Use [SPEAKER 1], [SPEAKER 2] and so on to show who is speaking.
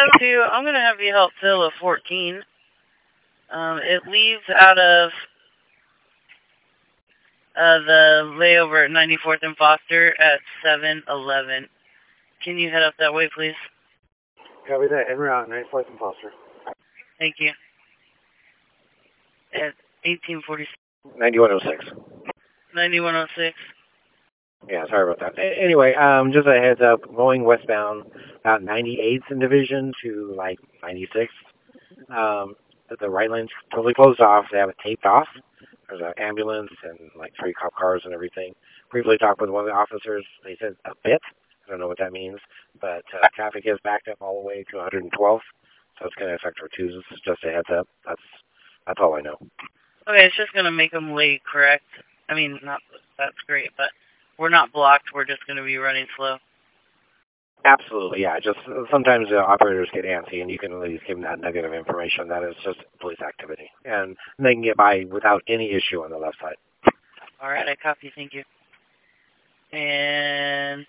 [SPEAKER 1] I'm going to have you help fill a 14. It leaves out of the layover at 94th and Foster at 7:11. Can you head up that way, please?
[SPEAKER 2] Copy that. En route, 94th and Foster.
[SPEAKER 1] Thank you. At 1846.
[SPEAKER 2] 9106.
[SPEAKER 1] 9106.
[SPEAKER 2] Yeah, sorry about that. Anyway, just a heads up, going westbound, about 98th in Division to like 96th. The right lane's totally closed off. They have it taped off. There's an ambulance and like 3 cop cars and everything. Briefly talked with one of the officers. They said a bit. I don't know what that means, but traffic is backed up all the way to 112th, so it's going to affect our twos. Just a heads up. That's all I know.
[SPEAKER 1] Okay, it's just going to make them late, correct? I mean, that's great, but we're not blocked. We're just going to be running slow.
[SPEAKER 2] Absolutely, yeah. Just sometimes operators get antsy, and you can at least give them that nugget of information that is just police activity, and they can get by without any issue on the left side.
[SPEAKER 1] All right, I copy. Thank you. And